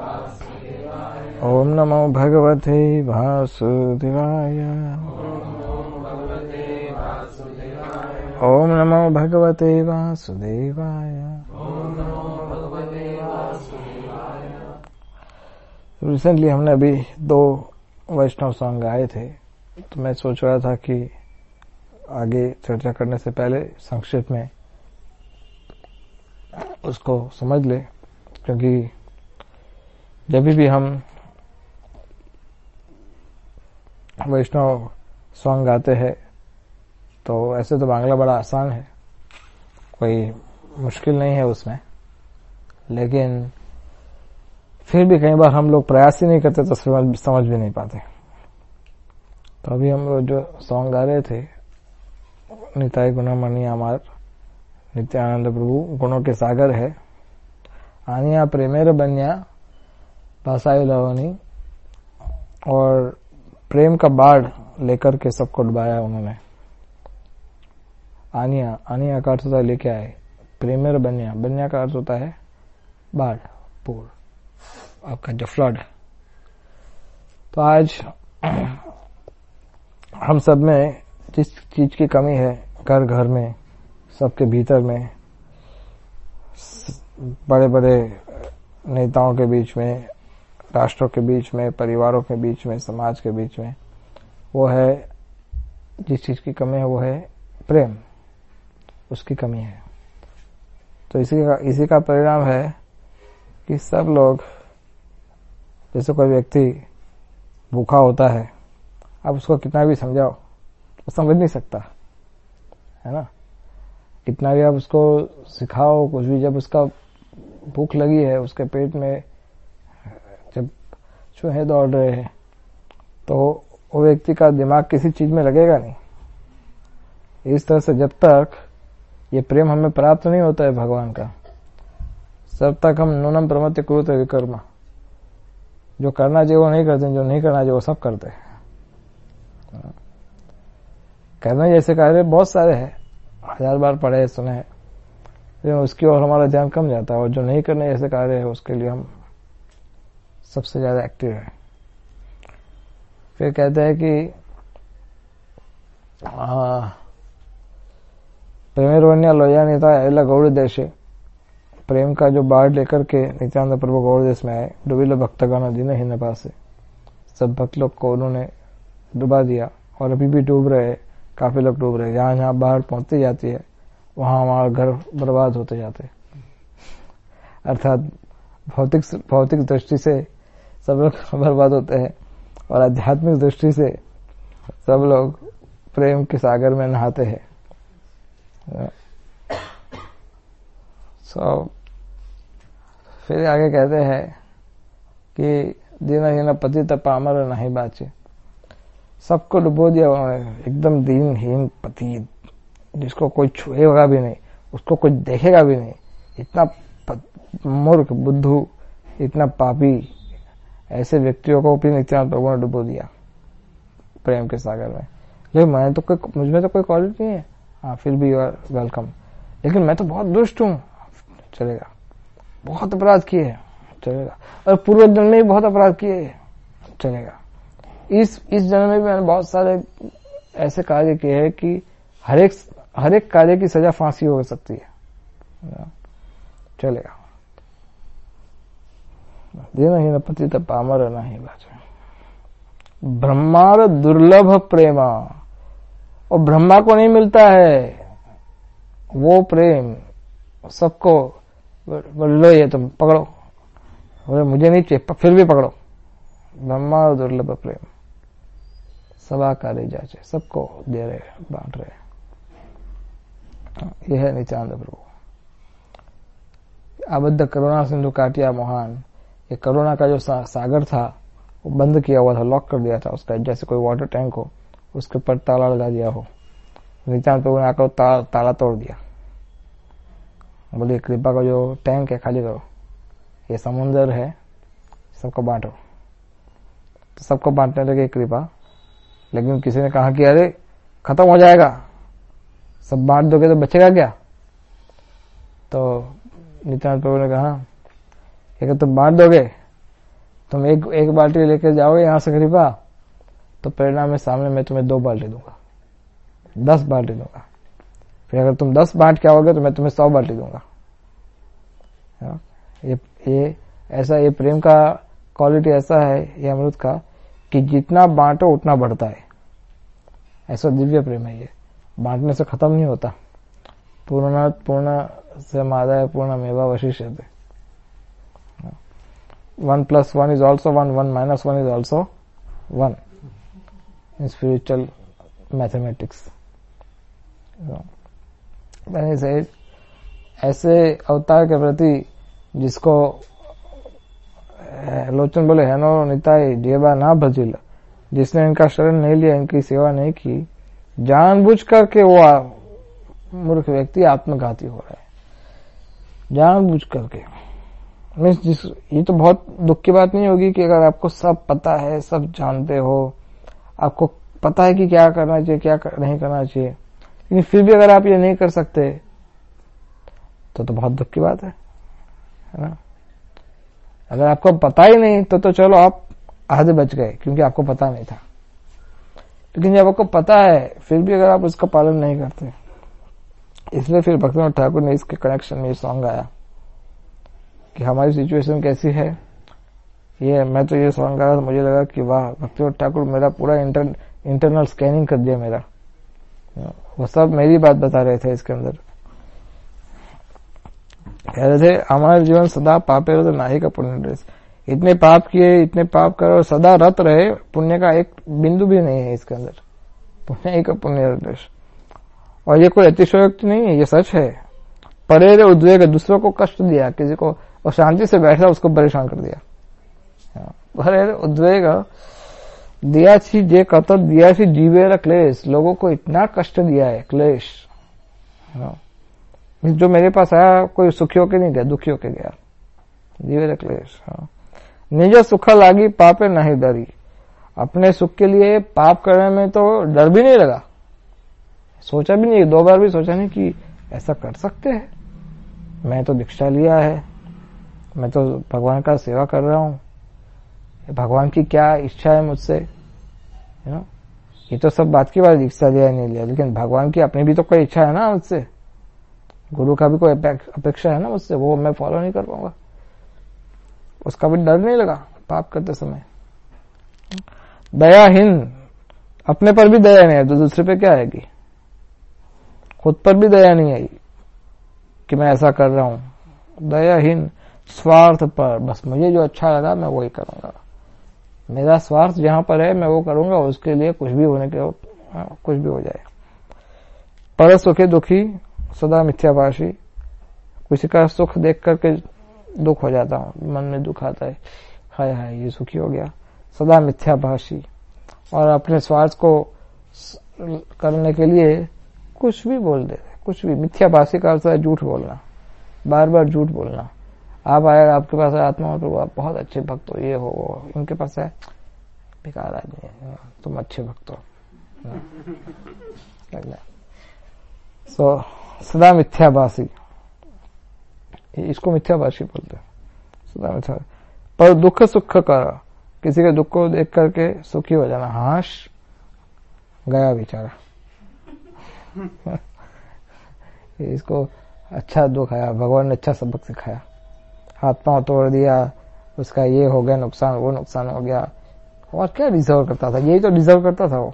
ओम नमो भगवते वासुदेवाय। ओम नमो भगवते वासुदेवाय। रिसेंटली हमने अभी 2 वैष्णव सॉन्ग गाए थे, तो मैं सोच रहा था कि आगे चर्चा करने से पहले संक्षिप्त में उसको समझ ले, क्योंकि जब भी हम वैष्णव सॉन्ग गाते हैं तो ऐसे तो बांग्ला बड़ा आसान है, कोई मुश्किल नहीं है उसमें, लेकिन फिर भी कई बार हम लोग प्रयास ही नहीं करते तो समझ भी नहीं पाते। तो अभी हम लोग जो सॉन्ग गा रहे थे, निताय गुणमणि अमर नित्यानंद प्रभु गुणों के सागर है, आनिया प्रेमेर बन्या भाषाई लवनी, और प्रेम का बाढ़ लेकर के सबको डुबाया उन्होंने। आनिया का अर्थ होता है लेके आए, प्रेमेर बन्या, बन्या का अर्थ होता है बाढ़, पूर, आपका जो फ्लड। तो आज हम सब में जिस चीज की कमी है, घर घर में, सबके भीतर में, बड़े बड़े नेताओं के बीच में, राष्ट्रों के बीच में, परिवारों के बीच में, समाज के बीच में, वो है, जिस चीज की कमी है वो है प्रेम, उसकी कमी है। तो इसी का परिणाम है कि सब लोग, जैसे कोई व्यक्ति भूखा होता है, आप उसको कितना भी समझाओ वो समझ नहीं सकता, है ना। कितना भी आप उसको सिखाओ कुछ भी, जब उसका भूख लगी है, उसके पेट में जब चूहे दौड़ रहे हैं, तो वो व्यक्ति का दिमाग किसी चीज में लगेगा नहीं। इस तरह से जब तक ये प्रेम हमें प्राप्त नहीं होता है भगवान का, तब तक हम नूनम प्रमत्य कुरुते विकर्मा, जो करना चाहिए वो नहीं करते, जो नहीं करना चाहिए वो सब करते हैं। करने जैसे कार्य बहुत सारे हैं, 1000 बार पढ़े सुने हैं, लेकिन उसकी ओर हमारा ध्यान कम जाता है, और जो नहीं करने जैसे कार्य है उसके लिए हम सबसे ज्यादा एक्टिव है। फिर कहते हैं कि प्रेमेरवन्या लोया नेता एला गौड़ देशे, प्रेम का जो बाढ़ लेकर के नित्यानंद प्रभु गौड़ देश में आए, डुबिल भक्तगण दिन ही न पासे, सब भक्त लोग को उन्होंने डुबा दिया, और अभी भी डूब रहे, काफी लोग डूब रहे। जहां जहां बाढ़ पहुंचती जाती है वहां हमारा घर बर्बाद होते जाते, अर्थात भौतिक दृष्टि से सब लोग बर्बाद होते हैं, और आध्यात्मिक दृष्टि से सब लोग प्रेम के सागर में नहाते हैं। फिर आगे कहते हैं कि दीनहीन पतित पामर नहीं बाचे, सबको डुबो दिया उन्होंने, एकदम दीनहीन पति, जिसको कोई छुएगा भी नहीं, उसको कोई देखेगा भी नहीं, इतना मूर्ख, बुद्धू, इतना पापी, ऐसे व्यक्तियों को भी नित्यानंद प्रभु ने डुबो दिया प्रेम के सागर में। लेकिन मुझमें तो कोई क्वालिटी नहीं है, हाँ फिर भी यू आर वेलकम, लेकिन मैं तो बहुत दुष्ट हूं, चलेगा। बहुत अपराध किए, चलेगा। और पूर्व जन्म में भी बहुत अपराध किए, चलेगा। इस जन्म में भी मैंने बहुत सारे ऐसे कार्य किए हैं कि हर एक कार्य की सजा फांसी हो सकती है, चलेगा। दीनहीन पतित पामर नहीं बाचे, ब्रह्मार दुर्लभ प्रेमा, और ब्रह्मा को नहीं मिलता है वो प्रेम, सबको लो ये तुम पकड़ो, मुझे नहीं चाहिए फिर भी पकड़ो। ब्रह्मा दुर्लभ प्रेम, सभा कार्य जाचे, सबको दे रहे, बांट रहे। यह है नित्यानंद प्रभु। आबद्ध करुणा सिंधु काटिया मोहन, ये करुणा का जो सागर था वो बंद किया हुआ था, लॉक कर दिया था उसका, जैसे कोई वाटर टैंक हो उसके ऊपर ताला लगा दिया हो। नित्यानंद प्रभु ने आकर ताला तोड़ दिया, बोले कृपा का जो टैंक है खाली करो, ये समुन्द्र है, सबको बांटो। तो सबको बांटने लगे कृपा, लेकिन किसी ने कहा कि अरे खत्म हो जाएगा, सब बांट दोगे तो बचेगा क्या। तो नित्यानंद प्रभु ने कहा कि तुम बांट दोगे तुम एक बाल्टी लेकर जाओगे यहां से कृपा, तो परिणाम में सामने मैं तुम्हें 2 बाल्टी दूंगा, 10 बाल्टी दूंगा। फिर अगर तुम 10 बांट के आओगे तो मैं तुम्हें 100 बाल्टी दूंगा। ये ऐसा, ये प्रेम का क्वालिटी ऐसा है ये अमृत का कि जितना बांटो उतना बढ़ता है। ऐसा दिव्य प्रेम है ये, बांटने से खत्म नहीं होता। पूर्ण से मादाय पूर्णमेव अवशिष्यते। 1 + 1 is also 1, 1 - 1 is also 1 in spiritual mathematics. ऐसे अवतार के प्रति जिसको लोचन बोले है नो निताई जेबा ना भजिल, जिसने इनका शरण नहीं लिया, इनकी सेवा नहीं की, जानबूझ करके वो मूर्ख व्यक्ति आत्मघाती हो रहा है, जानबूझ करके। मीन्स ये तो बहुत दुख की बात नहीं होगी कि अगर आपको सब पता है, सब जानते हो, आपको पता है कि क्या करना चाहिए क्या नहीं करना चाहिए, लेकिन फिर भी अगर आप ये नहीं कर सकते तो बहुत दुख की बात है ना। अगर आपको पता ही नहीं तो चलो आप आधे बच गए क्योंकि आपको पता नहीं था, लेकिन जब आपको पता है फिर भी अगर आप उसका पालन नहीं करते, इसलिए फिर भक्तिविनोद ठाकुर ने इसके कनेक्शन में ये सॉन्ग आया कि हमारी सिचुएशन कैसी है। ये मैं तो ये सॉन्ग गाया तो मुझे लगा कि वाह, भक्तिविनोद ठाकुर मेरा पूरा इंटरनल स्कैनिंग कर दिया मेरा। वो सब मेरी बात बता रहे थे इसके अंदर। कह रहे थे हमारा जीवन सदा पापे रहे नाहि का पुण्य ड्रेस, इतने पाप किए, इतने पाप करो, सदा रत रहे, पुण्य का एक बिंदु भी नहीं है इसके अंदर, पुण्य ही का पुण्य ड्रेस। और ये कोई अतिशयोक्ति नहीं है, ये सच है। परेर उद्वेग, दूसरों को कष्ट दिया, किसी को और शांति से बैठा उसको परेशान कर दिया। परेर उद्वेग दिया छी जे कत दिया छी जीवेर क्लेश, लोगों को इतना कष्ट दिया है, क्लेश। जो मेरे पास आया कोई सुखी होके नहीं गया, दुखी होके गया, जीवेर क्लेश। निज सुख लागी पापे नहीं डरी, अपने सुख के लिए पाप करने में तो डर भी नहीं लगा, सोचा भी नहीं, 2 बार भी सोचा नहीं कि ऐसा कर सकते हैं। मैं तो दीक्षा लिया है, मैं तो भगवान का सेवा कर रहा हूं, भगवान की क्या इच्छा है मुझसे, ये तो सब बात की बात, दीक्षा लिया नहीं लिया, लेकिन भगवान की अपनी भी तो कोई इच्छा है ना मुझसे, गुरु का भी कोई अपेक्षा है ना मुझसे, वो मैं फॉलो नहीं कर पाऊंगा। उसका भी डर नहीं लगा पाप करते समय। दयाहीन, अपने पर भी दया नहीं है तो दूसरे पे क्या आएगी, खुद पर भी दया नहीं आई कि मैं ऐसा कर रहा हूं। दयाहीन, स्वार्थ पर, बस मुझे जो अच्छा लगा मैं वही करूंगा, मेरा स्वार्थ जहां पर है मैं वो करूंगा, उसके लिए कुछ भी होने के कुछ भी हो जाए। पर सुखी दुखी सदा मिथ्याभाषी, किसी का सुख देख करके दुख हो जाता हूं, मन में दुख आता है, हाय हाय ये सुखी हो गया। सदा मिथ्याभाषी, और अपने स्वार्थ को करने के लिए कुछ भी बोल दे, कुछ भी। मिथ्याभाषी का अर्थ है झूठ बोलना, बार बार झूठ बोलना। आप आएगा, आपके पास आत्मा हो तो आप बहुत अच्छे भक्त हो, ये हो, इनके पास है बेकार आदमी है, तुम अच्छे भक्त हो। सो सदा मिथ्याभाषी, इसको मिथ्याभाषी बोलते हैं, सदा मिथ्या। पर दुख सुख कर, किसी के दुख को देख करके सुखी हो जाना, हाश गया बेचारा। इसको अच्छा दुख आया, भगवान ने अच्छा सबक सिखाया, हाथ पांव तोड़ दिया, उसका ये हो गया नुकसान, वो नुकसान हो गया, और क्या डिजर्व करता था, यही तो डिजर्व करता था वो।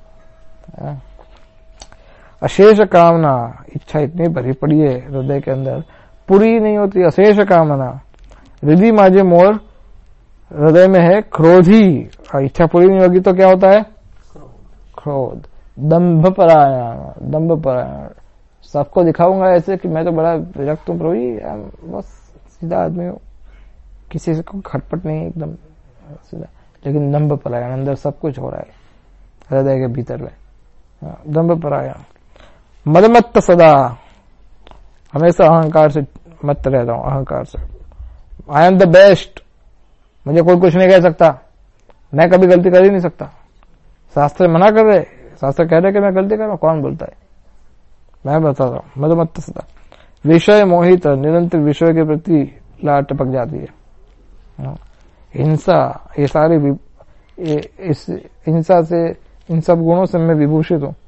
अशेष कामना, इच्छा इतनी भरी पड़ी है हृदय के अंदर, पूरी नहीं होती, अशेष कामना। हृदय माजे मोर, हृदय में है क्रोधी, इच्छा पूरी नहीं होगी तो क्या होता है, क्रोध। दंभ परायण, दंभ परायण, सबको दिखाऊंगा ऐसे कि मैं तो बड़ा विरक्त हूं प्रभु, बस सीधा आदमी हूं, किसी से को खटपट नहीं, एकदम सीधा। लेकिन दंभ परायण, अंदर सब कुछ हो रहा है हृदय के भीतर में, दंभ परायण। मदमत्त सदा, हमेशा अहंकार से मत रहता हूं, अहंकार से। आई एम द बेस्ट, मुझे कोई कुछ नहीं कह सकता, मैं कभी गलती कर ही नहीं सकता। शास्त्र मना कर रहे, शास्त्र कह रहे कि मैं गलती कर रहा हूं, कौन बोलता है, मैं बता रहा हूं। मदमत्त सदा, विषय मोहित, निरंतर विषय के प्रति लाट टपक जाती है। हिंसा, ये सारी इस हिंसा से, इन सब गुणों से मैं विभूषित हूं।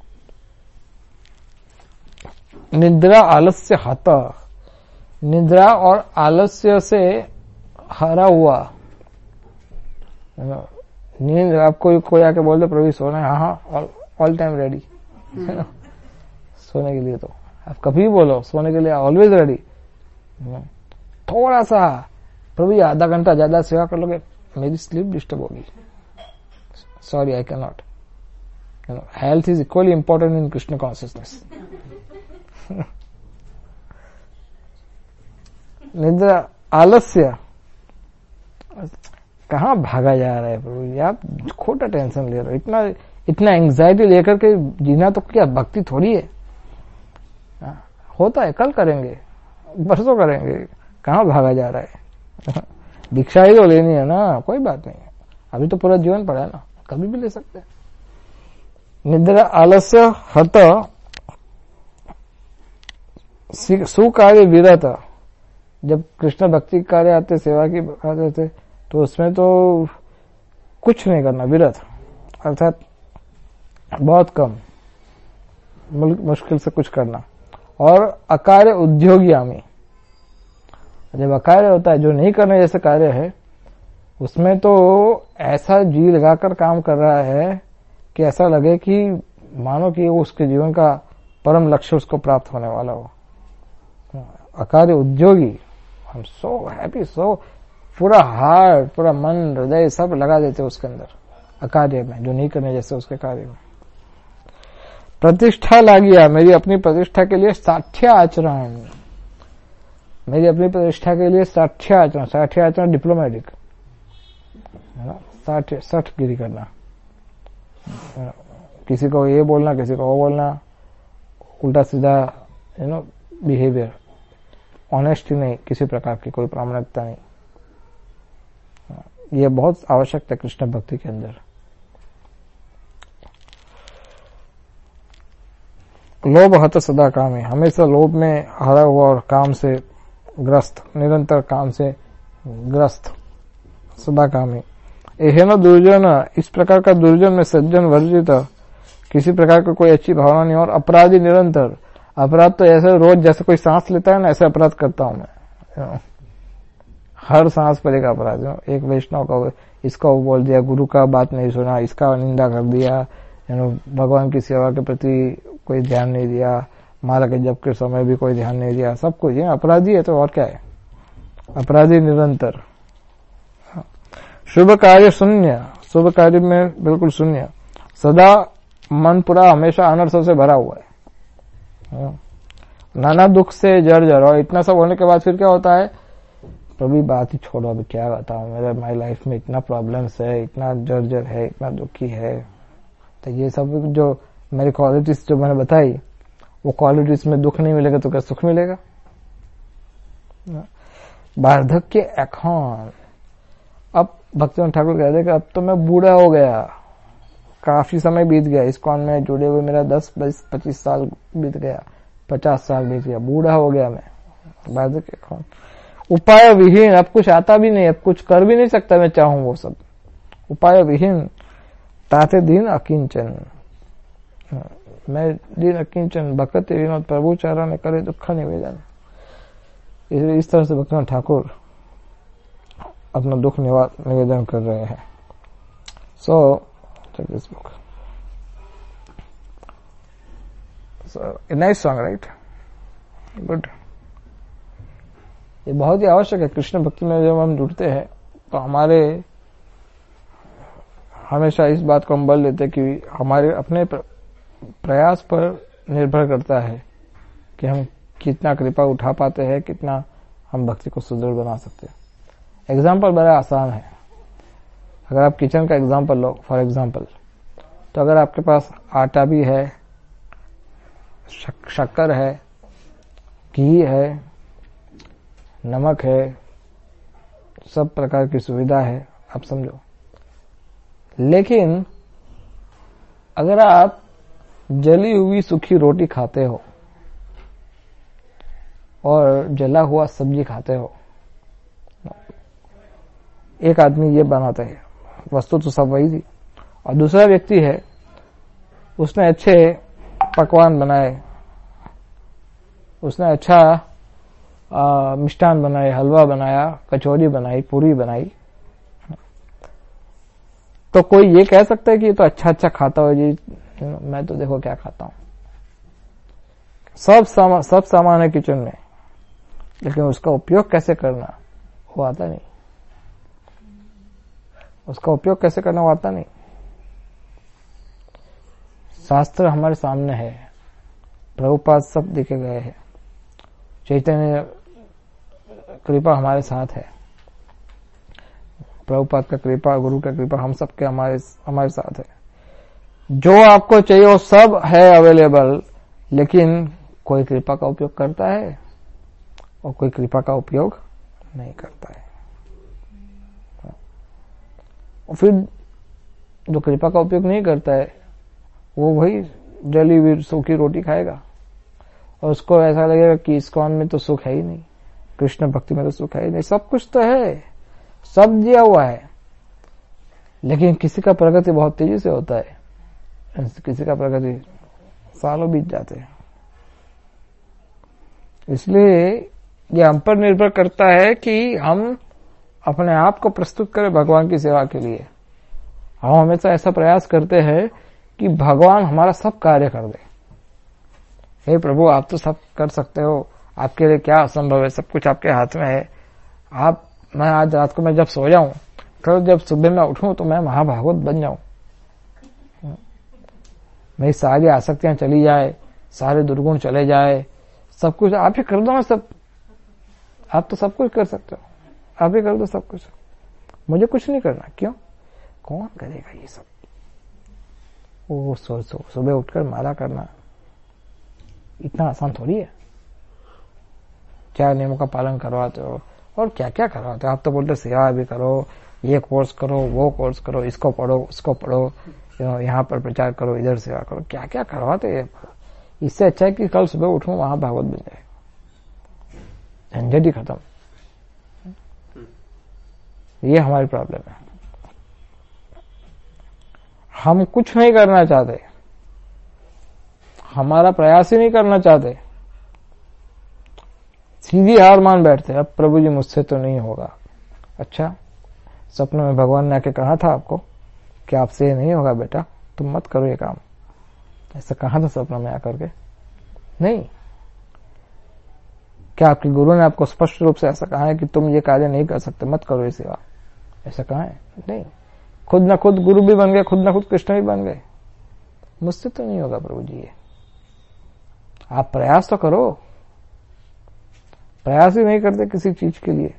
निद्रा आलस्य हता, निद्रा और आलस्य से हरा हुआ। नींद, आपको कोई आके बोल दे प्रभु सोना है, हाँ ऑल टाइम रेडी सोने के लिए। तो आप कभी बोलो सोने के लिए ऑलवेज रेडी। थोड़ा सा प्रभु आधा घंटा ज्यादा सेवा कर लोगे, मेरी स्लीप डिस्टर्ब होगी, sorry I can not. Health is equally important in Krishna consciousness. निद्रा आलस्य, कहां भागा जा रहा है प्रभु, आप खोटा टेंशन ले रहे हो, इतना एंग्जाइटी लेकर के जीना तो क्या भक्ति थोड़ी है। होता है, कल करेंगे, परसों करेंगे, कहां भागा जा रहा है। दीक्षा ही तो लेनी है ना, कोई बात नहीं, अभी तो पूरा जीवन पड़ा है ना, कभी भी ले सकते हैं। निद्रा आलस्य हत सुकार्य विरत, जब कृष्ण भक्ति कार्य आते, सेवा की आते थे, तो उसमें तो कुछ नहीं करना, विरत अर्थात बहुत कम, मुश्किल से कुछ करना। और अकार्य उद्योगियामी, जब अकार्य होता है, जो नहीं करने जैसे कार्य है, उसमें तो ऐसा जी लगाकर काम कर रहा है कि ऐसा लगे कि मानो कि उसके जीवन का परम लक्ष्य उसको प्राप्त होने वाला हो। अकार्य उद्योगी, हम सो हैप्पी, सो पूरा हार्ट, पूरा मन, हृदय सब लगा देते उसके अंदर, अकार्य में, जो नहीं करने जैसे उसके कार्य में। प्रतिष्ठा लागिया, मेरी अपनी प्रतिष्ठा के लिए साठ्य आचरण, मेरी अपनी प्रतिष्ठा के लिए साठ्य आचरण, साठ्य आचरण डिप्लोमेटिक है ना, सठगिरी करना, किसी को ये बोलना, किसी को वो बोलना, उल्टा सीधा बिहेवियर, ऑनेस्टी नहीं, किसी प्रकार की कोई प्रामाणिकता नहीं। यह बहुत आवश्यक है कृष्ण भक्ति के अंदर। लोभ हत सदा कामी, हमेशा लोभ में हरा हुआ और काम से ग्रस्त, निरंतर काम से ग्रस्त, सदा कामी। एहेन दुर्जन, इस प्रकार का दुर्जन में सज्जन वर्जित, किसी प्रकार का कोई अच्छी भावना नहीं। और अपराधी निरंतर, अपराध तो ऐसे रोज जैसे कोई सांस लेता है ना, ऐसे अपराध करता हूं मैं, हर सांस पर एक अपराध। एक वैष्णव का इसका वो बोल दिया, गुरु का बात नहीं सुना, इसका निंदा कर दिया, भगवान की सेवा के प्रति कोई ध्यान नहीं दिया, माला के जप के समय भी कोई ध्यान नहीं दिया, सब कुछ अपराधी है। तो और क्या है, अपराधी निरंतर। शुभ कार्य शून्य, शुभ कार्य में बिल्कुल शून्य, सदा मन पूरा हमेशा अनर्थों से भरा हुआ है, नाना दुख से जर्जर। और इतना सब होने के बाद फिर क्या होता है, प्रभु बात ही छोड़ो, अभी क्या बताऊं, मेरे माई लाइफ में इतना प्रॉब्लम्स है, इतना जर्जर है, इतना दुखी है। तो ये सब जो मेरी क्वालिटीज जो मैंने बताई, वो क्वालिटीज में दुख नहीं मिलेगा तो क्या सुख मिलेगा। वार्धक्य एखन, अब भक्तिवंत ठाकुर कहते हैं कि अब तो मैं बूढ़ा हो गया, काफी समय बीत गया, इस्कॉन में जुड़े हुए मेरा 10-25 साल बीत गया, 50 साल बीत गया, बूढ़ा हो गया मैं। वार्धक्य एखन उपाय विहीन, अब कुछ आता भी नहीं, अब कुछ कर भी नहीं सकता मैं चाहूं वो सब। उपाय विहीन ताते दिन अकिंचन, मैं दिन अकिंचन भक्ति विनोद प्रभु चरण करे दुख निवेदन। इस तरह से भक्तिवंत ठाकुर अपना दुख निवेदन कर रहे हैं। So check this book, a nice song, right? Good. ये बहुत ही आवश्यक है कृष्ण भक्ति में। जब हम जुड़ते हैं तो हमारे हमेशा इस बात को हम बल देते कि हमारे अपने प्रयास पर निर्भर करता है कि हम कितना कृपा उठा पाते हैं, कितना हम भक्ति को सुदृढ़ बना सकते हैं। एग्जाम्पल बड़ा आसान है। अगर आप किचन का एग्जाम्पल लो, फॉर एग्जाम्पल, तो अगर आपके पास आटा भी है, शक्कर है, घी है, नमक है, सब प्रकार की सुविधा है, आप समझो। लेकिन अगर आप जली हुई सूखी रोटी खाते हो और जला हुआ सब्जी खाते हो, एक आदमी ये बनाता है, वस्तु तो सब वही थी, और दूसरा व्यक्ति है उसने अच्छे पकवान बनाए, उसने अच्छा मिष्ठान बनाए, हलवा बनाया, कचौरी बनाई, पूरी बनाई, तो कोई ये कह सकता है कि ये तो अच्छा अच्छा खाता हो जी, मैं तो देखो क्या खाता हूं। सब सामान है किचन में, लेकिन उसका उपयोग कैसे करना वो आता नहीं, उसका उपयोग कैसे करना वो आता नहीं। शास्त्र हमारे सामने है, प्रभुपाद सब देखे गए हैं, चैतन्य कृपा हमारे साथ है, प्रभुपाद का कृपा, गुरु का कृपा हम सबके हमारे साथ है। जो आपको चाहिए वो सब है अवेलेबल, लेकिन कोई कृपा का उपयोग करता है और कोई कृपा का उपयोग नहीं करता है। और फिर जो कृपा का उपयोग नहीं करता है वो वही जली हुई सूखी रोटी खाएगा, और उसको ऐसा लगेगा कि इस्कॉन में तो सुख है ही नहीं, कृष्ण भक्ति में तो सुख है ही नहीं। सब कुछ तो है, सब दिया हुआ है, लेकिन किसी का प्रगति बहुत तेजी से होता है, किसी का प्रगति सालों बीत जाते हैं। इसलिए ये हम पर निर्भर करता है कि हम अपने आप को प्रस्तुत करें भगवान की सेवा के लिए। हम हमेशा ऐसा प्रयास करते हैं कि भगवान हमारा सब कार्य कर दे। हे प्रभु, आप तो सब कर सकते हो, आपके लिए क्या असंभव है, सब कुछ आपके हाथ में है। मैं आज रात को मैं जब सो जाऊं, कल जब सुबह में उठूं तो मैं महाभागवत बन जाऊं, मेरी सारी आसक्तियां चली जाए, सारे दुर्गुण चले जाए, सब कुछ आप ही कर दो ना। सब आप तो सब कुछ कर सकते हो, आप ही कर दो सब कुछ, मुझे कुछ नहीं करना। क्यों? कौन करेगा ये सब? वो सुबह उठकर माला करना इतना आसान थोड़ी है। 4 नियमों का पालन करवाते हो और क्या क्या करवाते हो। आप तो बोलते सेवा भी करो, ये कोर्स करो, वो कोर्स करो, इसको पढ़ो, उसको पढ़ो, यहाँ पर प्रचार करो, इधर सेवा करो, क्या क्या करवाते हैं। इससे अच्छा है कि कल सुबह उठूं वहां भागवत बन जाए, झंझट ही खत्म। ये हमारी प्रॉब्लम है, हम कुछ नहीं करना चाहते, हमारा प्रयास ही नहीं करना चाहते, सीधी हार मान बैठते। अब प्रभु जी मुझसे तो नहीं होगा। अच्छा, सपने में भगवान ने आके कहा था आपको कि आपसे ये नहीं होगा बेटा, तुम मत करो ये काम, ऐसा कहा था सपने में आकर के? नहीं। क्या आपके गुरु ने आपको स्पष्ट रूप से ऐसा कहा है कि तुम ये कार्य नहीं कर सकते, मत करो ये सेवा, ऐसा कहा है? नहीं। खुद न खुद गुरु भी बन गए, खुद न खुद कृष्ण भी बन गए। मुझसे तो नहीं होगा प्रभु जी ये। आप प्रयास तो करो, प्रयास ही नहीं करते किसी चीज के लिए।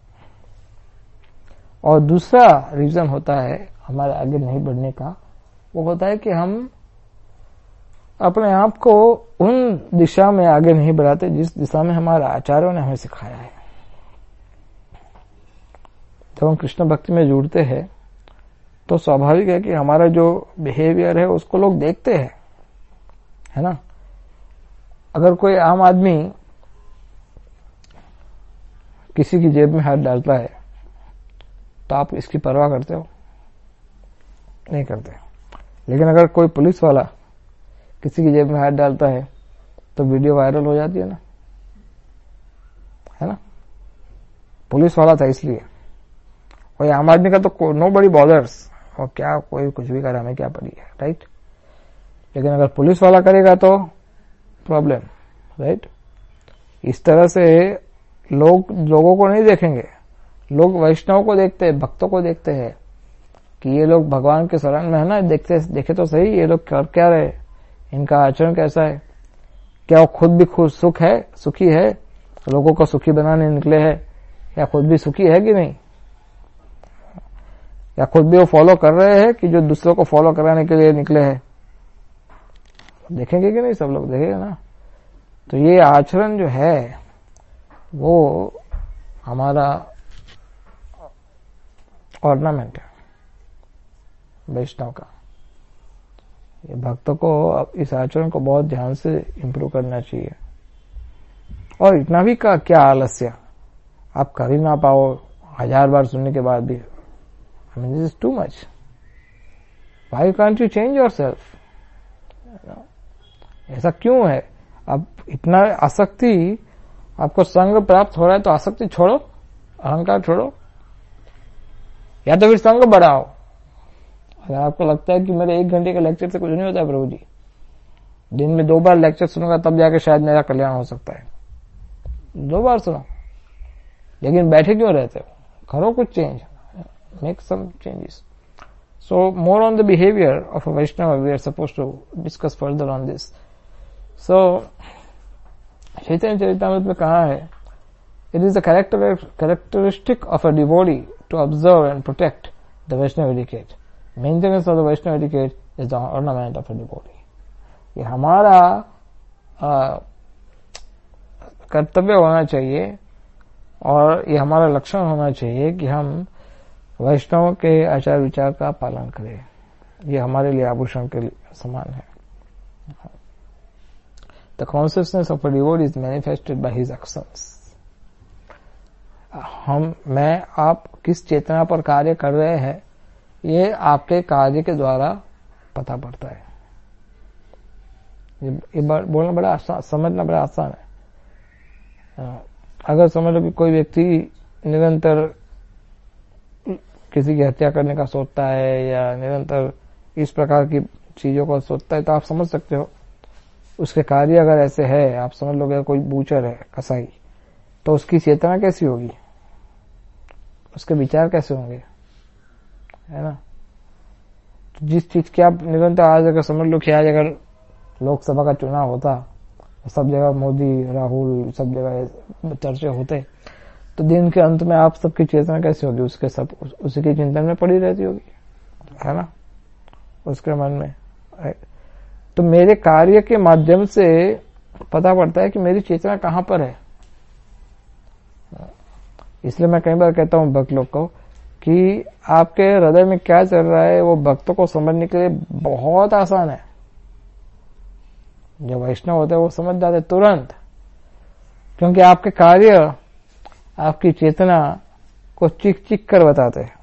और दूसरा रीजन होता है हमारे आगे नहीं बढ़ने का, वो होता है कि हम अपने आप को उन दिशा में आगे नहीं बढ़ाते जिस दिशा में हमारे आचार्यों ने हमें सिखाया है। जब हम कृष्ण भक्ति में जुड़ते हैं तो स्वाभाविक है कि हमारा जो बिहेवियर है उसको लोग देखते हैं, है ना। अगर कोई आम आदमी किसी की जेब में हाथ डालता है तो आप इसकी परवाह करते हो? नहीं करते। लेकिन अगर कोई पुलिस वाला किसी की जेब में हाथ डालता है तो वीडियो वायरल हो जाती है ना, है ना। पुलिस वाला था इसलिए। कोई आम आदमी का तो नोबडी बॉदर्स, और क्या कोई कुछ भी करे, हमें क्या पड़ी है, राइट। लेकिन अगर पुलिस वाला करेगा तो प्रॉब्लम, राइट। इस तरह से लोगों को नहीं देखेंगे, लोग वैष्णव को देखते हैं, भक्तों को देखते हैं कि ये लोग भगवान के शरण में है ना, देखे तो सही ये लोग कर क्या रहे, इनका आचरण कैसा है, क्या वो खुद भी सुखी है, लोगों को सुखी बनाने निकले हैं, या खुद भी सुखी है कि नहीं, या खुद भी वो फॉलो कर रहे हैं कि जो दूसरों को फॉलो कराने के लिए निकले हैं। देखेंगे कि नहीं? सब लोग देखेंगे ना। तो ये आचरण जो है वो हमारा ऑर्नामेंट है वैष्णव का। ये भक्तों को इस आचरण को बहुत ध्यान से इंप्रूव करना चाहिए। और इतना भी क्या आलस्य, आप कर ही ना पाओ, 1000 बार सुनने के बाद भी I mean, this is too much. Why can't you change yourself? ऐसा क्यों है? अब इतना आसक्ति, आपको संग प्राप्त हो रहा है तो आसक्ति छोड़ो, अहंकार छोड़ो, या तो फिर संग बढ़ाओ। अगर आपको लगता है कि मेरे 1 घंटे के लेक्चर से कुछ नहीं होता है प्रभु जी, दिन में 2 बार लेक्चर सुनूंगा तब जाके शायद मेरा कल्याण हो सकता है, 2 बार सुनो, लेकिन बैठे क्यों रहते हो? करो कुछ change, make some changes. So more on the behavior of a Vaishnava we are supposed to discuss further on this. So Chaitanya Charitamrita में कहा है, it is the characteristic of a devotee to observe and protect the Vaishnava etiquette. Maintenance of the Vaishnava etiquette is the ornament of a devotee. ये हमारा कर्तव्य होना चाहिए और ये हमारा लक्षण होना चाहिए कि हम वैष्णव के आचार विचार का पालन करें। ये हमारे लिए आभूषण के समान है। The consciousness of a devotee is manifested by his actions. मैं आप किस चेतना पर कार्य कर रहे हैं, ये आपके कार्य के द्वारा पता पड़ता है। ये बोलना बड़ा आसान, समझना बड़ा आसान है। अगर समझ लो कि कोई व्यक्ति निरंतर किसी की हत्या करने का सोचता है या निरंतर इस प्रकार की चीजों को सोचता है, तो आप समझ सकते हो उसके कार्य अगर ऐसे है, आप समझ लोगे कोई बूचर है, कसाई, तो उसकी चेतना कैसी होगी, उसके विचार कैसे होंगे, है ना। तो जिस चीज की आप निरंतर, आज अगर समझ लो कि आज अगर लोकसभा का चुनाव होता, सब जगह मोदी, राहुल, सब जगह चर्चे होते, तो दिन के अंत में आप सबकी चेतना कैसी होगी, उसके सब उसी के चिंतन में पड़ी रहती होगी, है ना, उसके मन में। तो मेरे कार्य के माध्यम से पता पड़ता है कि मेरी चेतना कहां पर है। इसलिए मैं कई बार कहता हूं भक्त लोग को कि आपके हृदय में क्या चल रहा है वो भक्तों को समझने के लिए बहुत आसान है। जो वैष्णव होते हैं वो समझ जाते तुरंत, क्योंकि आपके कार्य आपकी चेतना को चिक चिक कर बताते हैं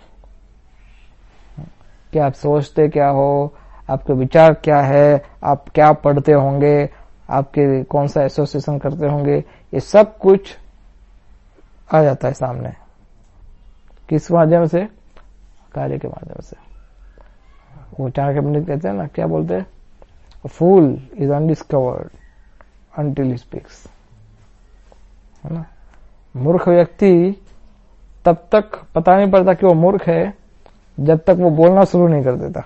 कि आप सोचते क्या हो, आपके विचार क्या है, आप क्या पढ़ते होंगे, आपके कौन सा एसोसिएशन करते होंगे, ये सब कुछ आ जाता है सामने। किस माध्यम से? कार्य के माध्यम से। वो चाणक्य पंडित कहते हैं ना, क्या बोलते हैं, fool is undiscovered until he speaks, है ना। मूर्ख व्यक्ति तब तक पता नहीं पड़ता कि वो मूर्ख है जब तक वो बोलना शुरू नहीं कर देता।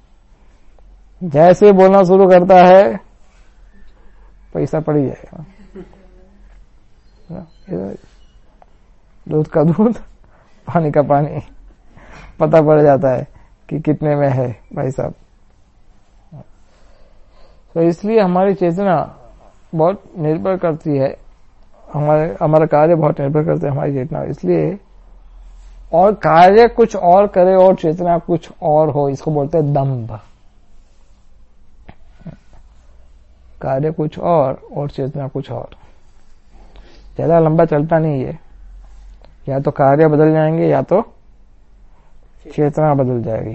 जैसे बोलना शुरू करता है पैसा पड़ ही जाएगा, दूध का दूध, पानी का पानी, पता पड़ जाता है कि कितने में है भाई साहब। तो इसलिए हमारी चेतना बहुत निर्भर करती है, हमारा कार्य बहुत निर्भर करता है हमारी चेतना। इसलिए और कार्य कुछ और करे और चेतना कुछ और हो, इसको बोलते हैं दंभ। कार्य कुछ और चेतना कुछ और। ज्यादा लंबा चलता नहीं है, या तो कार्य बदल जाएंगे या तो चेतना बदल जाएगी।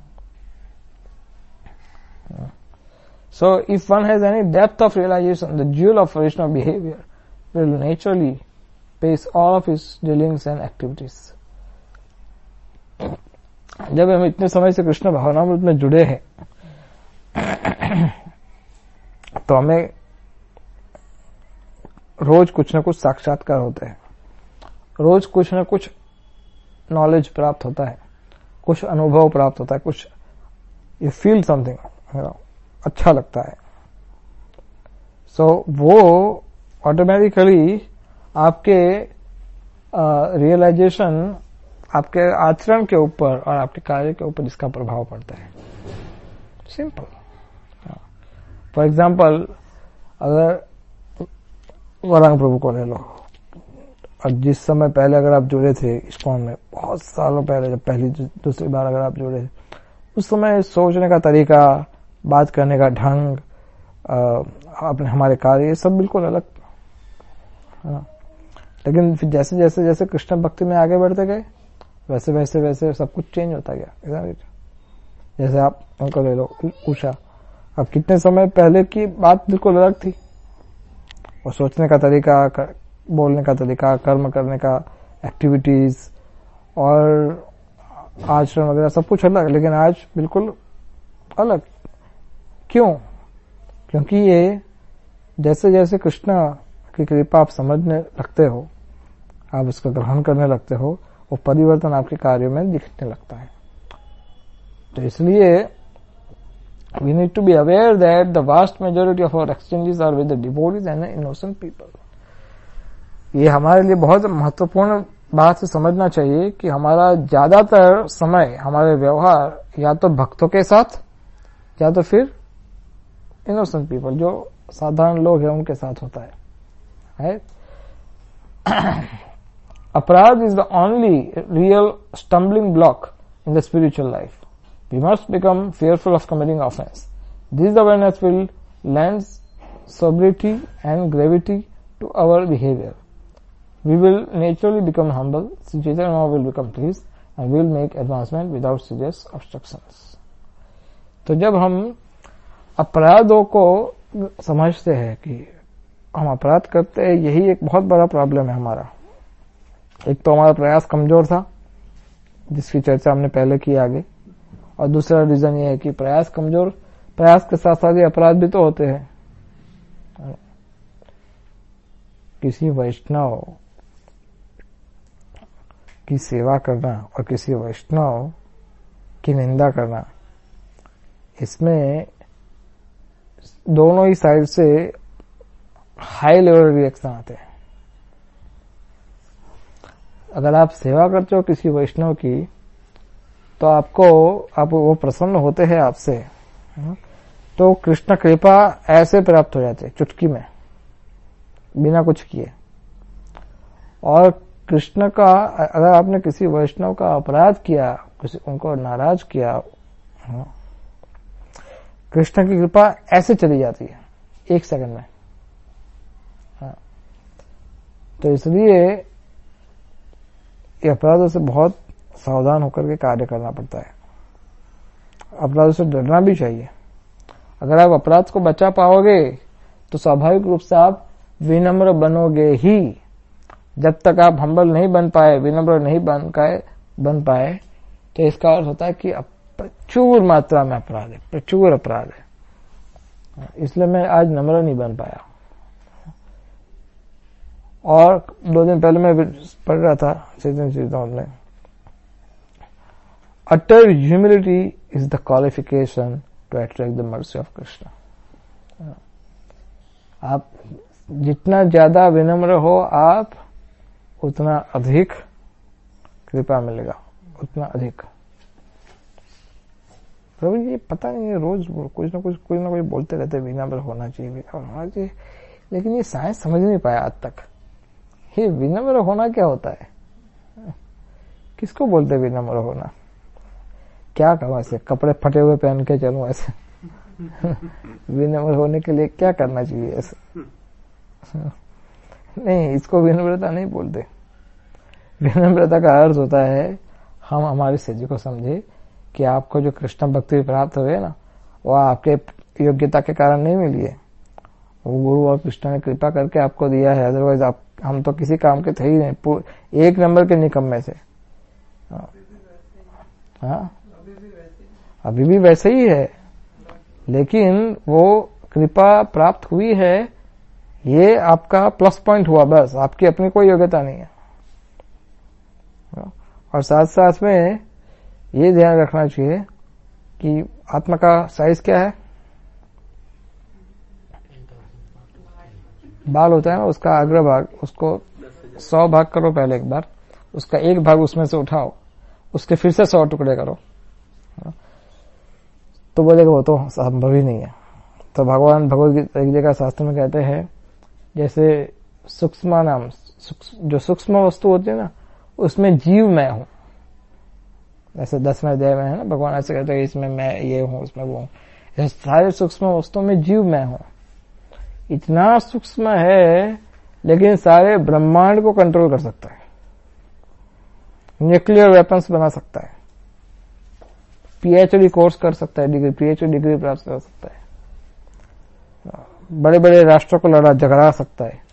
So if one has any depth of realization, the jewel of Vaishnava behavior will naturally pace all of his dealings and activities. जब हम इतने समय से कृष्ण भावनामृत में जुड़े हैं तो हमें रोज कुछ न कुछ साक्षात्कार होते हैं, रोज कुछ न कुछ नॉलेज प्राप्त होता है, कुछ अनुभव प्राप्त होता है, कुछ यू फील समथिंग, अच्छा लगता है। सो वो ऑटोमेटिकली आपके रियलाइजेशन, आपके आचरण के ऊपर और आपके कार्य के ऊपर इसका प्रभाव पड़ता है। सिंपल। फॉर एग्जाम्पल, अगर वरांग प्रभु को ले लो, और जिस समय पहले अगर आप जुड़े थे इस्कॉन में, बहुत सालों पहले, जब पहली दूसरी बार अगर आप जुड़े थे, उस समय सोचने का तरीका, बात करने का ढंग, अपने हमारे कार्य, ये सब बिल्कुल अलग, है ना। लेकिन फिर जैसे जैसे जैसे कृष्ण भक्ति में आगे बढ़ते गए, वैसे वैसे वैसे सब कुछ चेंज होता गया। जैसे आप उनको ले लो उषा, अब कितने समय पहले की बात बिल्कुल अलग थी, और सोचने का तरीका, बोलने का तरीका, कर्म करने का, एक्टिविटीज और आचरण वगैरह सब कुछ अलग, लेकिन आज बिल्कुल अलग। क्यों? क्योंकि ये जैसे जैसे कृष्ण की कृपा आप समझने लगते हो, आप उसका ग्रहण करने लगते हो, वो परिवर्तन आपके कार्यों में दिखने लगता है। तो इसलिए we need to be aware that the vast majority of our exchanges are with the devotees and innocent people. ये हमारे लिए बहुत महत्वपूर्ण बात से समझना चाहिए कि हमारा ज्यादातर समय, हमारे व्यवहार या तो भक्तों के साथ या तो फिर इनोसेंट पीपल, जो साधारण लोग हैं, उनके साथ होता है। अपराध is the only real stumbling block in the spiritual life. We must become fearful of committing offense. This awareness will lend sobriety and gravity to our behavior. We will naturally become humble, Chaitanya will become pleased, and we will make advancement without serious obstructions. तो जब हम अपराधों को समझते हैं कि हम अपराध करते हैं, यही एक बहुत बड़ा प्रॉब्लम है हमारा। एक तो हमारा प्रयास कमजोर था, जिसकी चर्चा हमने पहले की आगे, और दूसरा रीजन ये है कि प्रयास कमजोर, प्रयास के साथ साथ ये अपराध भी तो होते हैं। किसी वैष्णव की सेवा करना और किसी वैष्णव की निंदा करना, इसमें दोनों ही साइड से हाई लेवल रिएक्शन आते हैं। अगर आप सेवा करते हो किसी वैष्णव की, तो आप वो प्रसन्न होते हैं आपसे, तो कृष्ण कृपा ऐसे प्राप्त हो जाती है चुटकी में, बिना कुछ किए। और कृष्ण का, अगर आपने किसी वैष्णव का अपराध किया, उनको नाराज किया, कृष्ण की कृपा ऐसे चली जाती है एक सेकंड में। तो इसलिए ये अपराधों से बहुत सावधान होकर के कार्य करना पड़ता है। अपराधों से डरना भी चाहिए। अगर आप अपराध को बचा पाओगे तो स्वाभाविक रूप से आप विनम्र बनोगे ही। जब तक आप हम्बल नहीं बन पाए, विनम्र नहीं बन पाए, तो इसका अर्थ होता है कि प्रचुर मात्रा में अपराध है, प्रचुर अपराध है। इसलिए मैं आज नम्र नहीं बन पाया। और 2 दिन पहले मैं पढ़ रहा था चैतन्य चरितामृत में, utter humility is the qualification to attract the mercy of Krishna. आप जितना ज्यादा विनम्र हो, आप उतना अधिक कृपा मिलेगा, उतना अधिक। प्रभु जी पता नहीं है, रोज कुछ ना कुछ बोलते रहते, विनम्र होना चाहिए, लेकिन ये साइंस समझ नहीं पाया आज तक। ये विनम्र होना क्या होता है? किसको बोलते विनम्र होना? क्या करूं ऐसे कपड़े फटे हुए पहन के चलूं ऐसे? विनम्र होने के लिए क्या करना चाहिए ऐसे? नहीं, इसको विनम्रता नहीं बोलते। विनम्रता का अर्थ होता है हम हमारी स्थिति को समझे कि आपको जो कृष्ण भक्ति प्राप्त हुए ना, वो आपके योग्यता के कारण नहीं मिली है, वो गुरु और कृष्ण ने कृपा करके आपको दिया है। अदरवाइज हम तो किसी काम के थे ही नहीं, 1 नंबर के निकम्मे से। हाँ, अभी भी वैसे ही है, लेकिन वो कृपा प्राप्त हुई है, ये आपका प्लस पॉइंट हुआ, बस। आपकी अपनी कोई योग्यता नहीं है। और साथ साथ में ये ध्यान रखना चाहिए कि आत्मा का साइज क्या है। बाल होता है ना, उसका अग्र भाग, उसको 100 भाग करो पहले एक बार, उसका 1 भाग उसमें से उठाओ, उसके फिर से 100 टुकड़े करो, तो बोलेगा वो तो संभव ही नहीं है। तो भगवान भगवद्गीता एक जगह शास्त्र में कहते हैं, जैसे सूक्ष्म नाम, जो सूक्ष्म वस्तु होती है ना, उसमें जीव मैं हूं। जैसे 10वें अध्याय में है ना, भगवान ऐसे कहते हैं, इसमें मैं ये हूं, उसमें वो हूं। सारे सूक्ष्म वस्तुओं में जीव मैं हूं। इतना सूक्ष्म है, लेकिन सारे ब्रह्मांड को कंट्रोल कर सकता है। न्यूक्लियर वेपन्स बना सकता है, पीएचडी कोर्स कर सकता है, पीएचडी डिग्री प्राप्त कर सकता है, बड़े बड़े राष्ट्रों को लड़ा झगड़ा सकता है।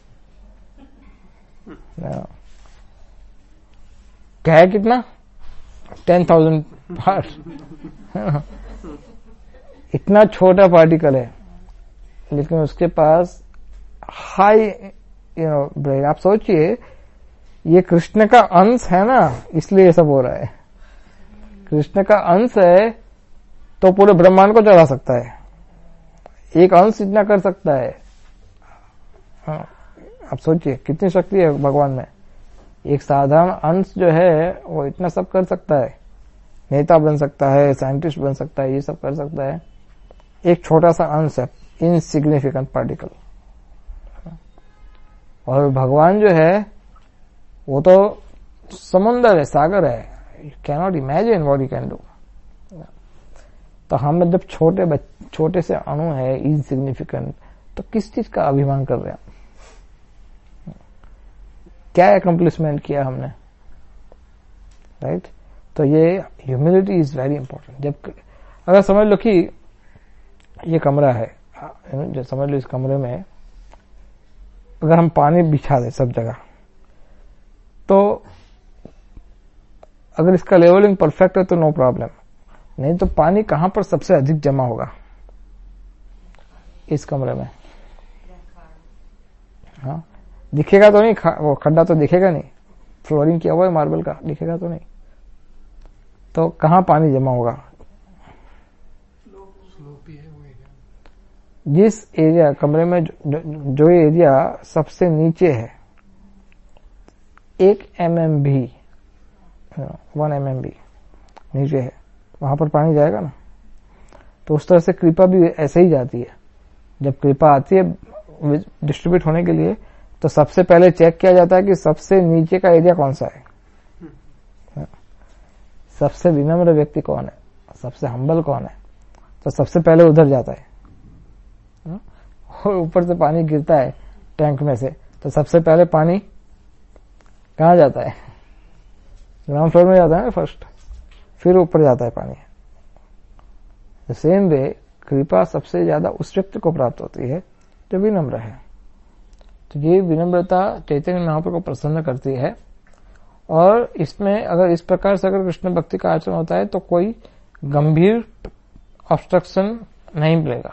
क्या है कितना 10,000 पार्ट इतना छोटा पार्टिकल है, लेकिन उसके पास हाई ब्रेन। आप सोचिए, ये कृष्ण का अंश है ना, इसलिए ये सब हो रहा है। कृष्ण का अंश है तो पूरे ब्रह्मांड को चला सकता है, एक अंश इतना कर सकता है। आप सोचिए कितनी शक्ति है भगवान में। एक साधारण अंश जो है वो इतना सब कर सकता है, नेता बन सकता है, साइंटिस्ट बन सकता है, ये सब कर सकता है। एक छोटा सा अंश है, इनसिग्निफिकेंट पार्टिकल। और भगवान जो है वो तो समुंदर है, सागर है, you cannot imagine what you can do. तो हम जब छोटे से अणु है, इनसिग्निफिकेंट, तो किस चीज का अभिमान कर रहे हैं? क्या अकम्प्लिशमेंट किया हमने, राइट? तो ये ह्यूमिलिटी इज वेरी इंपॉर्टेंट। जब अगर समझ लो कि ये कमरा है, जो समझ लो इस कमरे में अगर हम पानी बिछा दें सब जगह, तो अगर इसका लेवलिंग परफेक्ट है तो नो प्रॉब्लम, नहीं तो पानी कहां पर सबसे अधिक जमा होगा? इस कमरे में। हाँ, दिखेगा तो नहीं, वो खड्डा तो दिखेगा नहीं, फ्लोरिंग किया हुआ है मार्बल का, दिखेगा तो नहीं। तो कहां पानी जमा होगा? जिस एरिया कमरे में जो एरिया सबसे नीचे है, 1 mm भी, 1 mm भी नीचे है, वहां पर पानी जाएगा ना। तो उस तरह से कृपा भी ऐसे ही जाती है। जब कृपा आती है डिस्ट्रीब्यूट होने के लिए, तो सबसे पहले चेक किया जाता है कि सबसे नीचे का एरिया कौन सा है, सबसे विनम्र व्यक्ति कौन है, सबसे हम्बल कौन है, तो सबसे पहले उधर जाता है। और ऊपर से पानी गिरता है टैंक में से, तो सबसे पहले पानी कहाँ जाता है? ग्राउंड फ्लोर में जाता है ना फर्स्ट, फिर ऊपर जाता है पानी। द सेम वे कृपा सबसे ज्यादा उस व्यक्ति को प्राप्त होती है जो विनम्र है। तो ये विनम्रता चैतन्य महाप्रभु को प्रसन्न करती है। और इसमें अगर इस प्रकार से अगर कृष्ण भक्ति का आचरण होता है तो कोई गंभीर ऑब्स्ट्रक्शन नहीं मिलेगा।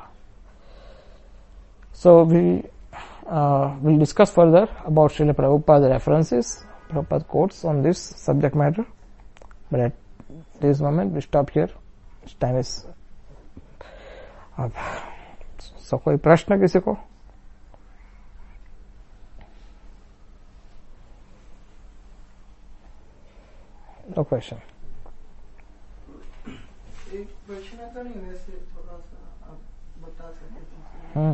So we'll discuss further about Srila Prabhupada's references, Prabhupada quotes on this subject matter. But at this moment we stop here. Time is up. So कोई प्रश्न किसी को? No question. एक प्रश्न तो नहीं, वैसे थोड़ा सा आप बता सके।